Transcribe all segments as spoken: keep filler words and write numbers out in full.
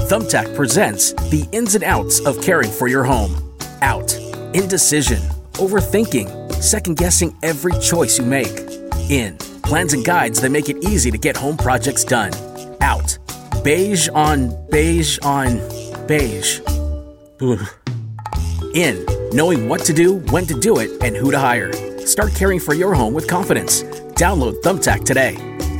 Thumbtack presents the ins and outs of caring for your home. Out. Indecision. Overthinking. Second-guessing every choice you make. In. Plans and guides that make it easy to get home projects done. Out. Beige on beige on beige. Ugh. In. Knowing what to do, when to do it, and who to hire. Start caring for your home with confidence. Download Thumbtack today.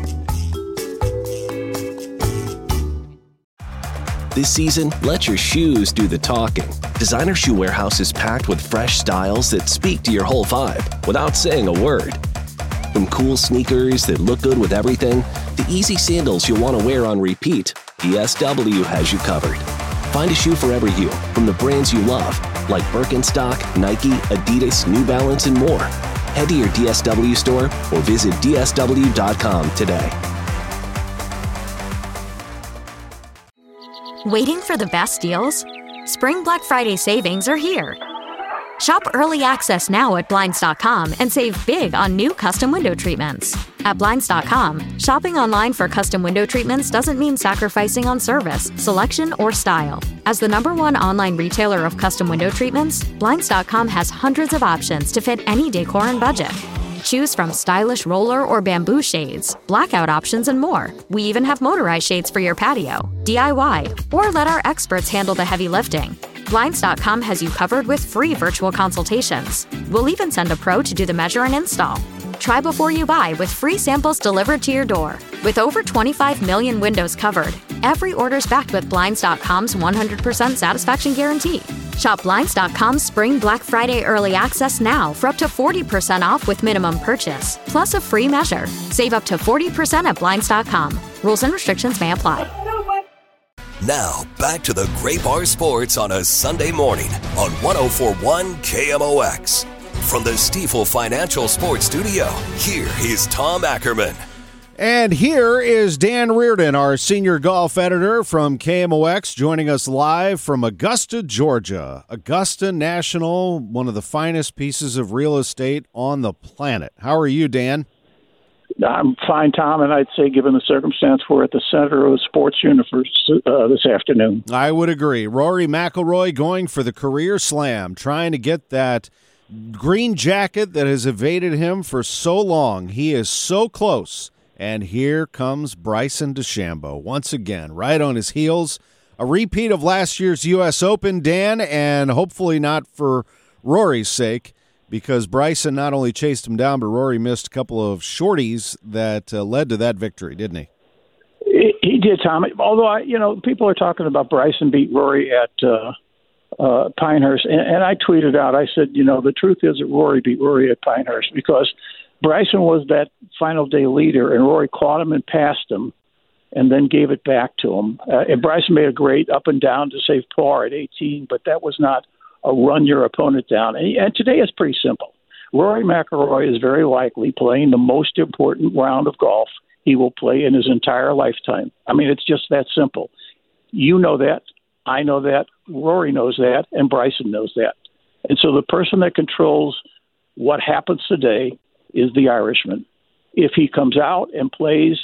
This season, let your shoes do the talking. Designer Shoe Warehouse is packed with fresh styles that speak to your whole vibe without saying a word. From cool sneakers that look good with everything, to easy sandals you'll want to wear on repeat, D S W has you covered. Find a shoe for every you from the brands you love, like Birkenstock, Nike, Adidas, New Balance, and more. Head to your D S W store or visit D S W dot com today. Waiting for the best deals? Spring Black Friday savings are here. Shop early access now at Blinds dot com and save big on new custom window treatments. At Blinds dot com, shopping online for custom window treatments doesn't mean sacrificing on service, selection, or style. As the number one online retailer of custom window treatments, Blinds dot com has hundreds of options to fit any decor and budget. Choose from stylish roller or bamboo shades, blackout options, and more. We even have motorized shades for your patio, D I Y, or let our experts handle the heavy lifting. Blinds dot com has you covered with free virtual consultations. We'll even send a pro to do the measure and install. Try before you buy with free samples delivered to your door. With over twenty-five million windows covered, every order's backed with Blinds dot com's one hundred percent satisfaction guarantee. Shop Blinds dot com's Spring Black Friday Early Access now for up to forty percent off with minimum purchase, plus a free measure. Save up to forty percent at Blinds dot com. Rules and restrictions may apply. Now, back to the Great Bar Sports on a Sunday morning on one oh four point one K M O X. From the Stifel Financial Sports Studio, here is Tom Ackerman. And here is Dan Reardon, our senior golf editor from K M O X, joining us live from Augusta, Georgia. Augusta National, one of the finest pieces of real estate on the planet. How are you, Dan? I'm fine, Tom, and I'd say, given the circumstance, we're at the center of the sports universe uh, this afternoon. I would agree. Rory McIlroy going for the career slam, trying to get that green jacket that has evaded him for so long. He is so close. And here comes Bryson DeChambeau once again, right on his heels. A repeat of last year's U S Open, Dan, and hopefully not for Rory's sake, because Bryson not only chased him down, but Rory missed a couple of shorties that uh, led to that victory, didn't he? He, he did, Tom. Although, I, you know, people are talking about Bryson beat Rory at uh, uh, Pinehurst, and, and I tweeted out, I said, you know, the truth is that Rory beat Rory at Pinehurst because Bryson was that final day leader, and Rory caught him and passed him and then gave it back to him. Uh, and Bryson made a great up and down to save par at eighteen, but that was not a run your opponent down. And, and today is pretty simple. Rory McIlroy is very likely playing the most important round of golf he will play in his entire lifetime. I mean, it's just that simple. You know that. I know that. Rory knows that. And Bryson knows that. And so the person that controls what happens today is the Irishman. If he comes out and plays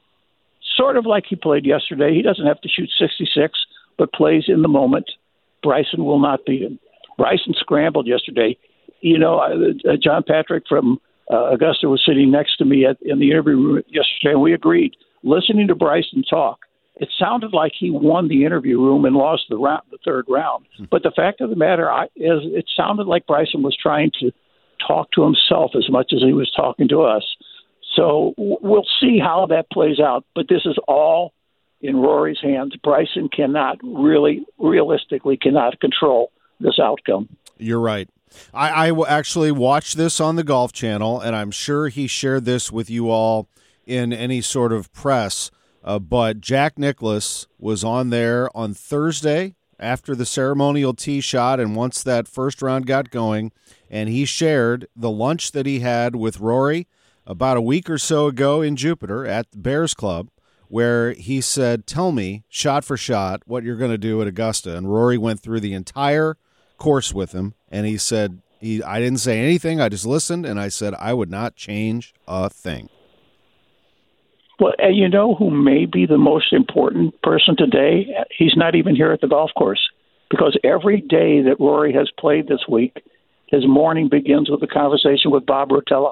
sort of like he played yesterday, he doesn't have to shoot sixty-six, but plays in the moment, Bryson will not beat him. Bryson scrambled yesterday. You know, uh, John Patrick from uh, Augusta was sitting next to me at, in the interview room yesterday, and we agreed. Listening to Bryson talk, it sounded like he won the interview room and lost the round, the third round. But the fact of the matter I, is it sounded like Bryson was trying to talk to himself as much as he was talking to us. So we'll see how that plays out. But this is all in Rory's hands. Bryson cannot really, realistically, cannot control this outcome. You're right. I, I actually watched this on the Golf Channel, and I'm sure he shared this with you all in any sort of press. Uh, but Jack Nicklaus was on there on Thursday after the ceremonial tee shot, and once that first round got going, and he shared the lunch that he had with Rory about a week or so ago in Jupiter at the Bears Club, where he said, tell me, shot for shot, what you're going to do at Augusta. And Rory went through the entire course with him, and he said, he, I didn't say anything, I just listened, and I said I would not change a thing. Well, and you know who may be the most important person today? He's not even here at the golf course, because every day that Rory has played this week, his morning begins with a conversation with Bob Rotella.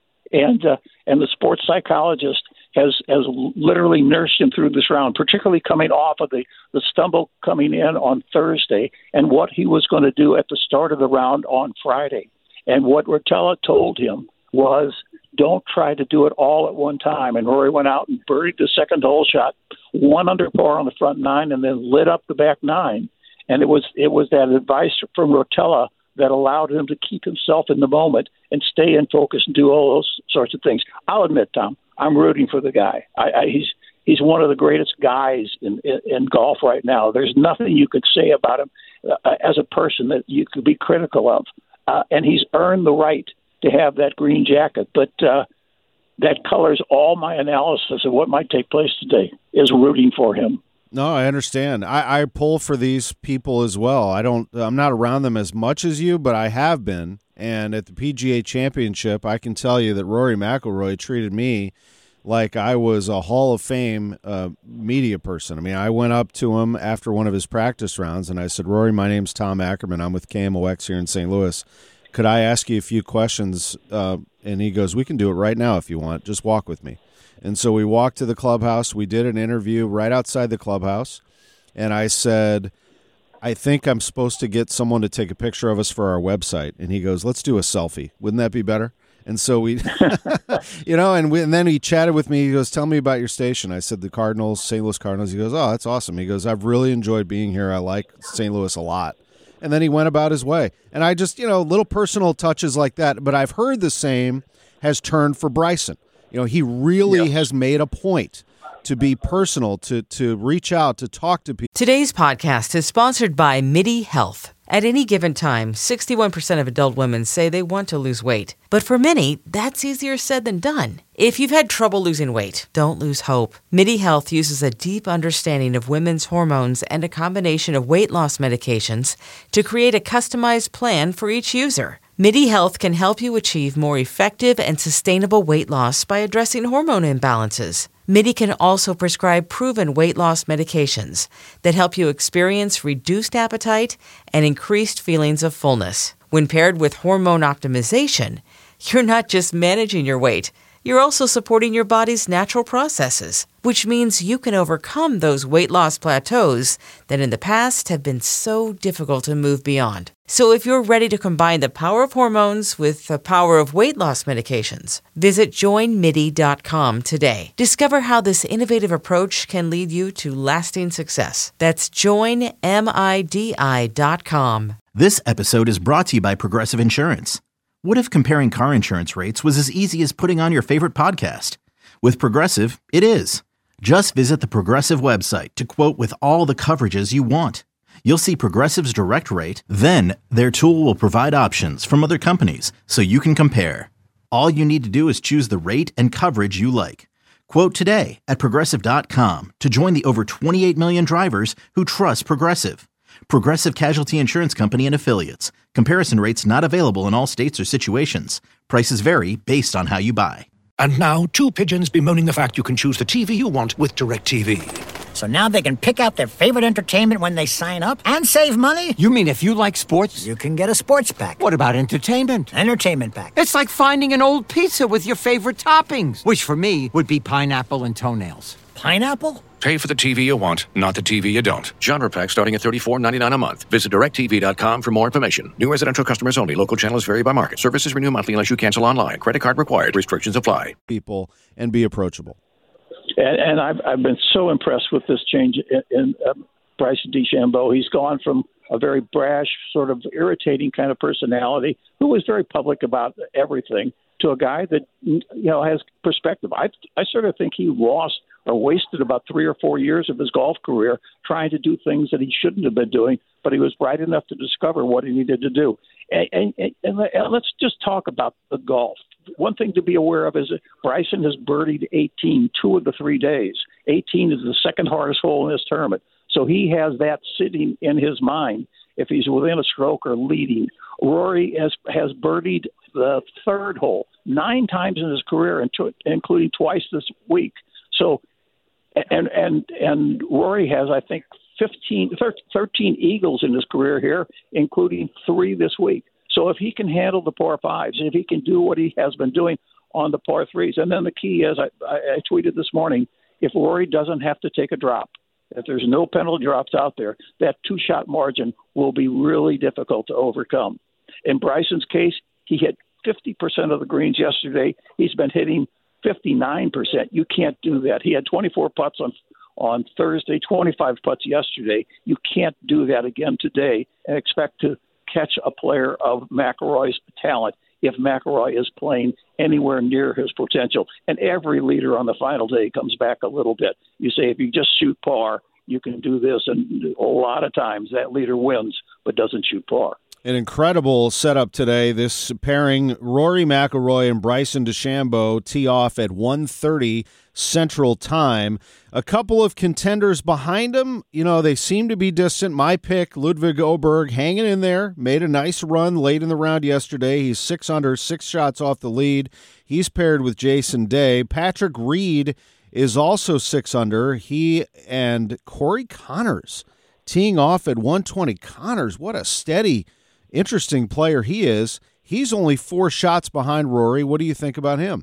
And uh, and the sports psychologist has has literally nursed him through this round, particularly coming off of the, the stumble coming in on Thursday and what he was going to do at the start of the round on Friday. And what Rotella told him was, don't try to do it all at one time. And Rory went out and birdied the second hole shot, one under par on the front nine, and then lit up the back nine. And it was it was that advice from Rotella that allowed him to keep himself in the moment and stay in focus and do all those sorts of things. I'll admit, Tom, I'm rooting for the guy. I, I, he's he's one of the greatest guys in, in, in golf right now. There's nothing you could say about him uh, as a person that you could be critical of. Uh, and he's earned the right to have that green jacket. But uh, that colors all my analysis of what might take place today, is rooting for him. No, I understand. I, I pull for these people as well. I don't. I'm not around them as much as you, but I have been. And at the P G A Championship, I can tell you that Rory McIlroy treated me like I was a Hall of Fame uh, media person. I mean, I went up to him after one of his practice rounds, and I said, "Rory, my name's Tom Ackerman. I'm with K M O X here in Saint Louis. Could I ask you a few questions?" Uh, and he goes, "We can do it right now if you want. Just walk with me." And so we walked to the clubhouse. We did an interview right outside the clubhouse. And I said, "I think I'm supposed to get someone to take a picture of us for our website." And he goes, "Let's do a selfie. Wouldn't that be better?" And so we, you know, and, we, and then he chatted with me. He goes, "Tell me about your station." I said, "The Cardinals, Saint Louis Cardinals." He goes, "Oh, that's awesome." He goes, "I've really enjoyed being here. I like Saint Louis a lot." And then he went about his way. And I just, you know, little personal touches like that. But I've heard the same has turned for Bryson. You know, he really yep. has made a point to be personal, to to reach out, to talk to people. Today's podcast is sponsored by MIDI Health. At any given time, sixty-one percent of adult women say they want to lose weight. But for many, that's easier said than done. If you've had trouble losing weight, don't lose hope. MIDI Health uses a deep understanding of women's hormones and a combination of weight loss medications to create a customized plan for each user. MIDI Health can help you achieve more effective and sustainable weight loss by addressing hormone imbalances. MIDI can also prescribe proven weight loss medications that help you experience reduced appetite and increased feelings of fullness. When paired with hormone optimization, you're not just managing your weight, you're also supporting your body's natural processes, which means you can overcome those weight loss plateaus that in the past have been so difficult to move beyond. So if you're ready to combine the power of hormones with the power of weight loss medications, visit join midi dot com today. Discover how this innovative approach can lead you to lasting success. That's join midi dot com. This episode is brought to you by Progressive Insurance. What if comparing car insurance rates was as easy as putting on your favorite podcast? With Progressive, it is. Just visit the Progressive website to quote with all the coverages you want. You'll see Progressive's direct rate, then their tool will provide options from other companies so you can compare. All you need to do is choose the rate and coverage you like. Quote today at Progressive dot com to join the over twenty-eight million drivers who trust Progressive. Progressive Casualty Insurance Company and Affiliates. Comparison rates not available in all states or situations. Prices vary based on how you buy. And now, two pigeons bemoaning the fact you can choose the T V you want with DirecTV. So now they can pick out their favorite entertainment when they sign up and save money? You mean if you like sports? You can get a sports pack. What about entertainment? Entertainment pack. It's like finding an old pizza with your favorite toppings, which for me would be pineapple and toenails. Pineapple? Pay for the T V you want, not the T V you don't. Genre pack starting at thirty-four ninety-nine a month. Visit direct T V dot com for more information. New residential customers only. Local channels vary by market. Services renew monthly unless you cancel online. Credit card required. Restrictions apply. People and be approachable. And, and I've, I've been so impressed with this change in, in uh, Bryson DeChambeau. He's gone from a very brash, sort of irritating kind of personality who was very public about everything to a guy that, you know, has perspective. I, I sort of think he lost or wasted about three or four years of his golf career trying to do things that he shouldn't have been doing, but he was bright enough to discover what he needed to do. And, and, and let's just talk about the golf. One thing to be aware of is that Bryson has birdied eighteen, two of the three days. eighteen is the second hardest hole in this tournament. So he has that sitting in his mind if he's within a stroke or leading. Rory has, has birdied the third hole nine times in his career, including twice this week. So, and and and Rory has, I think, fifteen, thirteen eagles in his career here, including three this week. So if he can handle the par fives, if he can do what he has been doing on the par threes, and then the key is, I, I, I tweeted this morning, if Rory doesn't have to take a drop, if there's no penalty drops out there, that two-shot margin will be really difficult to overcome. In Bryson's case, he hit fifty percent of the greens yesterday. He's been hitting fifty-nine percent. You can't do that. He had twenty-four putts on on Thursday, twenty-five putts yesterday. You can't do that again today and expect to catch a player of McIlroy's talent if McIlroy is playing anywhere near his potential. And every leader on the final day comes back a little bit. You say, if you just shoot par, you can do this. And a lot of times that leader wins but doesn't shoot par. An incredible setup today. This pairing, Rory McIlroy and Bryson DeChambeau, tee off at one thirty Central Time. A couple of contenders behind them. You know, they seem to be distant. My pick, Ludwig Åberg, hanging in there. Made a nice run late in the round yesterday. He's six under, six shots off the lead. He's paired with Jason Day. Patrick Reed is also six under. He and Corey Connors teeing off at one twenty. Connors, what a steady, interesting player he is. He's only four shots behind Rory. What do you think about him?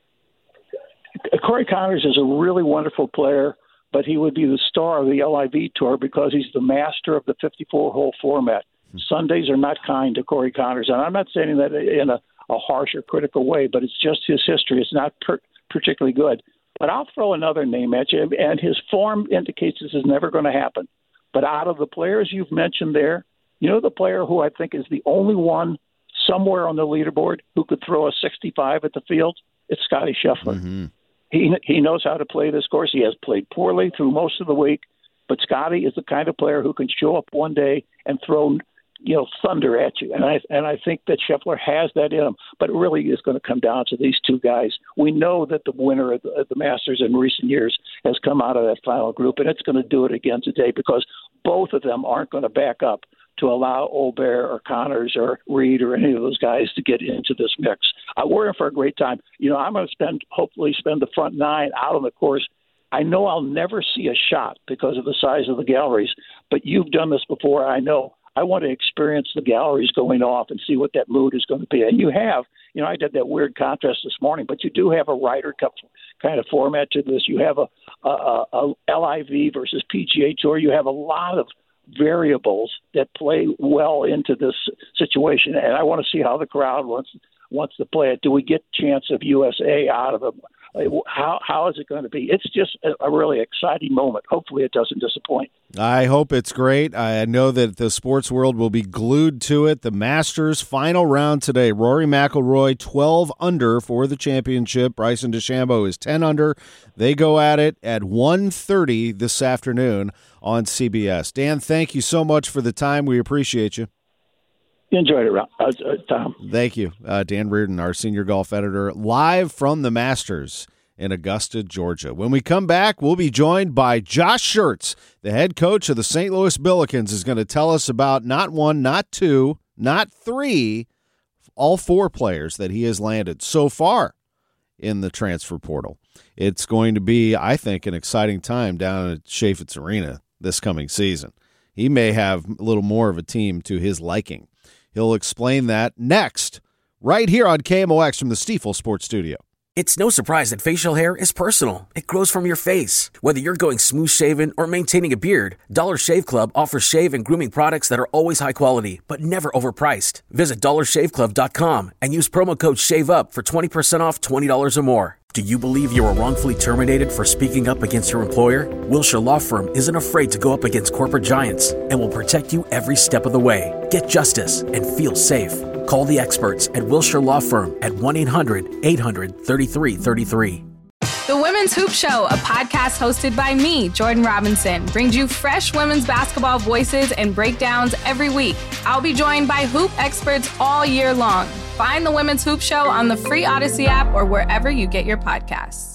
Corey Connors is a really wonderful player, but he would be the star of the L I V Tour because he's the master of the fifty-four hole format. Hmm. Sundays are not kind to Corey Connors, and I'm not saying that in a, a harsh or critical way, but it's just his history. It's not per- particularly good. But I'll throw another name at you, and his form indicates this is never going to happen. But out of the players you've mentioned there, you know the player who I think is the only one somewhere on the leaderboard who could throw a sixty-five at the field? It's Scotty Scheffler. Mm-hmm. He he knows how to play this course. He has played poorly through most of the week, but Scotty is the kind of player who can show up one day and throw, you know, thunder at you. And I and I think that Scheffler has that in him. But it really is going to come down to these two guys. We know that the winner of the, of the Masters in recent years has come out of that final group, and it's going to do it again today because both of them aren't going to back up to allow Åberg or Connors or Reed or any of those guys to get into this mix. Uh, we're in for a great time. You know, I'm going to spend, hopefully spend the front nine out on the course. I know I'll never see a shot because of the size of the galleries, but you've done this before. I know. I want to experience the galleries going off and see what that mood is going to be. And you have, you know, I did that weird contest this morning, but you do have a Ryder Cup kind of format to this. You have a, a, a L I V versus P G A Tour. You have a lot of variables that play well into this situation, and I want to see how the crowd wants wants to play it. Do we get chance of U S A out of them? How how is it going to be? It's just a, a really exciting moment. Hopefully, it doesn't disappoint. I hope it's great. I know that the sports world will be glued to it. The Masters final round today. Rory McIlroy twelve under for the championship. Bryson DeChambeau is ten under. They go at it at one thirty this afternoon on C B S. Dan, thank you so much for the time. We appreciate you. Enjoyed it, uh, uh, Tom. Thank you. Uh, Dan Reardon, our senior golf editor, live from the Masters in Augusta, Georgia. When we come back, we'll be joined by Josh Schertz, the head coach of the Saint Louis Billikens, is going to tell us about not one, not two, not three, all four players that he has landed so far in the transfer portal. It's going to be, I think, an exciting time down at Chaifetz Arena this coming season. He may have a little more of a team to his liking. He'll explain that next, right here on K M O X from the Stifel Sports Studio. It's no surprise that facial hair is personal. It grows from your face. Whether you're going smooth shaven or maintaining a beard, Dollar Shave Club offers shave and grooming products that are always high quality, but never overpriced. Visit dollar shave club dot com and use promo code SHAVEUP for twenty percent off twenty dollars or more. Do you believe you were wrongfully terminated for speaking up against your employer? Wilshire Law Firm isn't afraid to go up against corporate giants and will protect you every step of the way. Get justice and feel safe. Call the experts at Wilshire Law Firm at one eight hundred eight hundred thirty-three thirty-three. The Women's Hoop Show, a podcast hosted by me, Jordan Robinson, brings you fresh women's basketball voices and breakdowns every week. I'll be joined by hoop experts all year long. Find the Women's Hoop Show on the free Odyssey app or wherever you get your podcasts.